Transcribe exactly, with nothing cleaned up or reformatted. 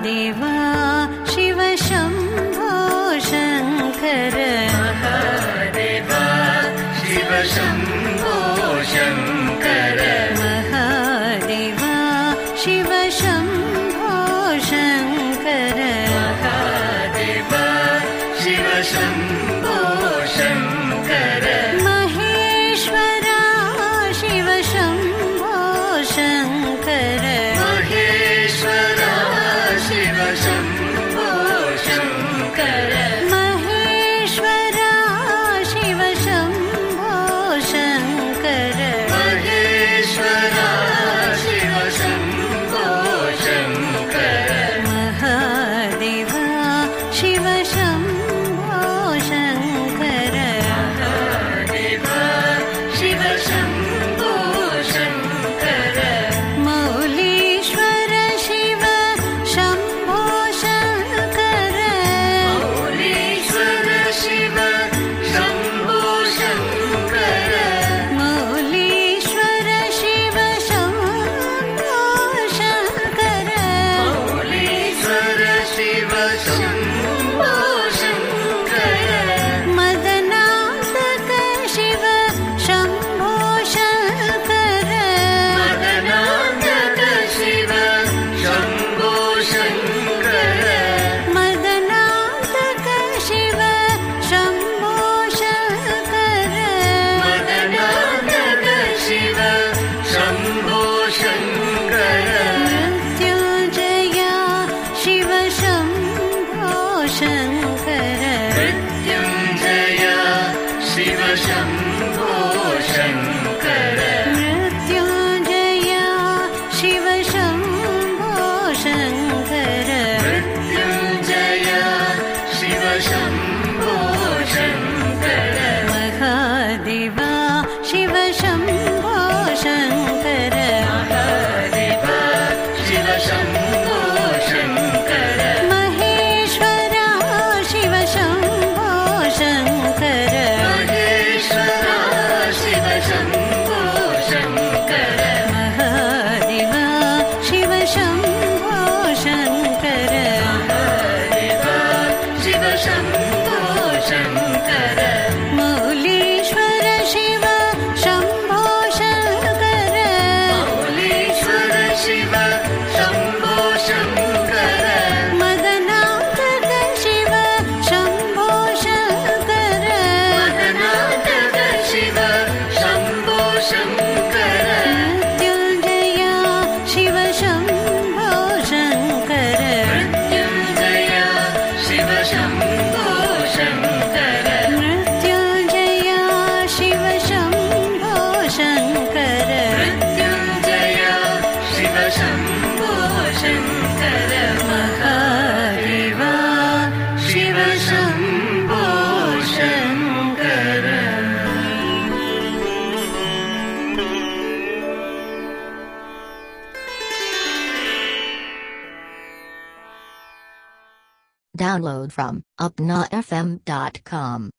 Mahadeva Shiva Shambho Shankar Mahadeva Shiva Shambho Shankar Mahadeva Shiva Shambho Shankar Mahadeva Shiva Shambho Shankar Maheshwara Shiva Shambho Shankar Maheshwara Shiva Shambho Shankar Maheshwara Shiva Shambho Shankar Maheshwara Shiva Shambho Shankar Mahadeva Shiva Shambho Shankar Mahadeva Shiva Shambho Shankar मौलीश्वर Shiva Shambho Shankar मौलीश्वर Shiva Shambho Shankar मौलीश्वर Shiva Shambho Shankar मौलीश्वर Shiva Shambho Shankar मदनान्तक Shiva Shambho Shankar मदनान्तक Shiva Shambho Shankar मदनान्तक Shiva Shambho Shankar मदनान्तक Shiva Shambho Shankar मृत्युञ्जया Shiva Shambho Shankar मृत्युञ्जया Shiva Shambho Shankar मृत्युञ्जया Shiva Shambho Shankar मृत्युञ्जया Shiva Shambho Shankar Mahadeva Shiva Shambho Shankar Mahadeva Shiva Shambho Shankar Maheshwara Shiva Shambho Shankar Maheshwara Shiva Shambho Shankar Mahadeva Shiva Shambho Shankar Mahadeva Shiva Shambho Shankar मौलीश्वर Shiva Shambho Shankar मौलीश्वर Shiva Shambho Shankar मदनान्तक Shiva Shambho Shankar मदनान्तक Shiva Shambho Shankar मृत्युञ्जया Shiva Shambho Shankar मृत्युञ्जया Shiva Shambho Shankar मृत्युञ्जया Shiva Shambho Shankar मृत्युञ्जया Shiva Shambho Shankar Mahadeva Shiva Shambho Shankar Download from upnafm dot com.